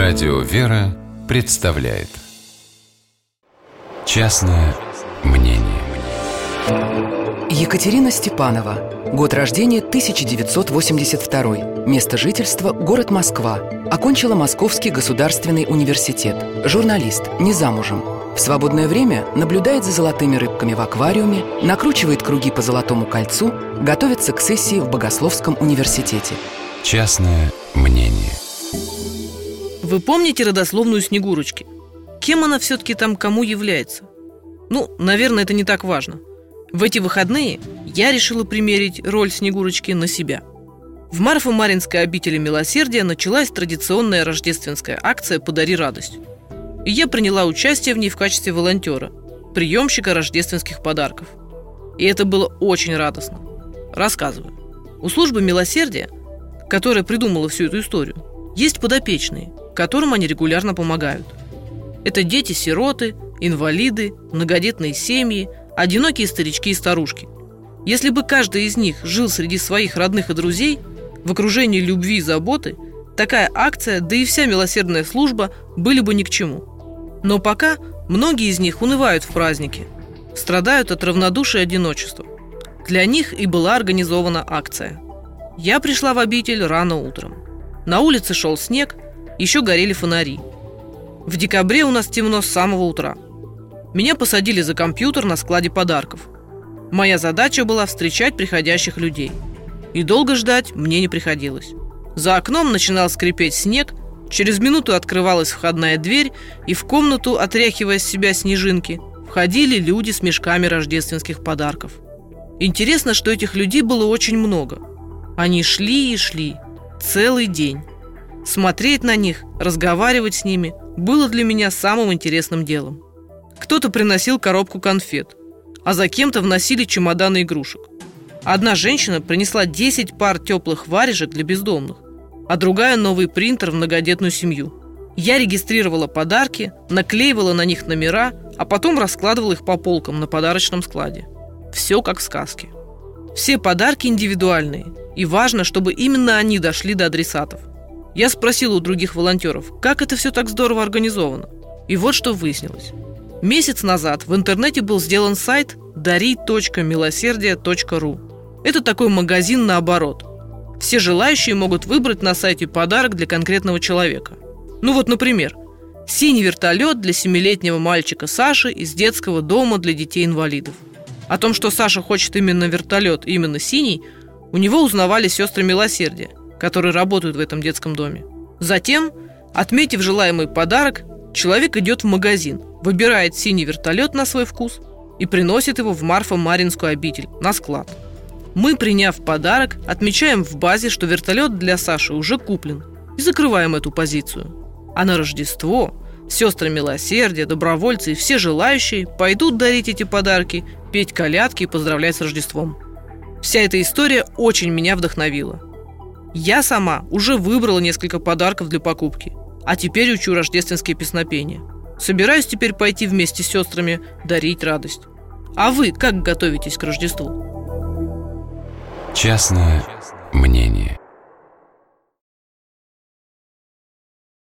Радио «Вера» представляет «Частное мнение». Екатерина Степанова. Год рождения 1982. Место жительства – город Москва. Окончила Московский государственный университет. Журналист, не замужем. В свободное время наблюдает за золотыми рыбками в аквариуме, накручивает круги по Золотому кольцу, готовится к сессии в Богословском университете. Частное мнение. Вы помните родословную Снегурочки? Кем она все-таки там кому является? Наверное, это не так важно. В эти выходные я решила примерить роль Снегурочки на себя. В Марфо-Маринской обители милосердия началась традиционная рождественская акция «Подари радость». И я приняла участие в ней в качестве волонтера, приемщика рождественских подарков. И это было очень радостно. Рассказываю. У службы милосердия, которая придумала всю эту историю, есть подопечные, которым они регулярно помогают. Это дети-сироты, инвалиды, многодетные семьи, одинокие старички и старушки. Если бы каждый из них жил среди своих родных и друзей, в окружении любви и заботы, такая акция, да и вся милосердная служба были бы ни к чему. Но пока многие из них унывают в празднике, страдают от равнодушия и одиночества. Для них и была организована акция. Я пришла в обитель рано утром. На улице шел снег, еще горели фонари. В декабре у нас темно с самого утра. Меня посадили за компьютер на складе подарков. Моя задача была встречать приходящих людей. И долго ждать мне не приходилось. За окном начинал скрипеть снег, через минуту открывалась входная дверь, и в комнату, отряхивая с себя снежинки, входили люди с мешками рождественских подарков. Интересно, что этих людей было очень много. Они шли и шли, целый день. Смотреть на них, разговаривать с ними было для меня самым интересным делом. Кто-то приносил коробку конфет, а за кем-то вносили чемоданы игрушек. Одна женщина принесла 10 пар теплых варежек для бездомных, а другая новый принтер в многодетную семью. Я регистрировала подарки, наклеивала на них номера, а потом раскладывала их по полкам на подарочном складе. Все как в сказке. Все подарки индивидуальные, и важно, чтобы именно они дошли до адресатов. Я спросила у других волонтеров, как это все так здорово организовано. И вот что выяснилось. Месяц назад в интернете был сделан сайт дари.милосердие.ру. Это такой магазин наоборот. Все желающие могут выбрать на сайте подарок для конкретного человека. Например, синий вертолет для 7-летнего мальчика Саши из детского дома для детей-инвалидов. О том, что Саша хочет именно вертолет, именно синий, у него узнавали сестры милосердия, которые работают в этом детском доме. Затем, отметив желаемый подарок, человек идет в магазин, выбирает синий вертолет на свой вкус и приносит его в Марфо-Маринскую обитель на склад. Мы, приняв подарок, отмечаем в базе, что вертолет для Саши уже куплен, и закрываем эту позицию. А на Рождество сестры милосердия, добровольцы и все желающие пойдут дарить эти подарки, петь колядки и поздравлять с Рождеством. Вся эта история очень меня вдохновила. Я сама уже выбрала несколько подарков для покупки, а теперь учу рождественские песнопения. Собираюсь теперь пойти вместе с сестрами дарить радость. А вы как готовитесь к Рождеству? Частное мнение.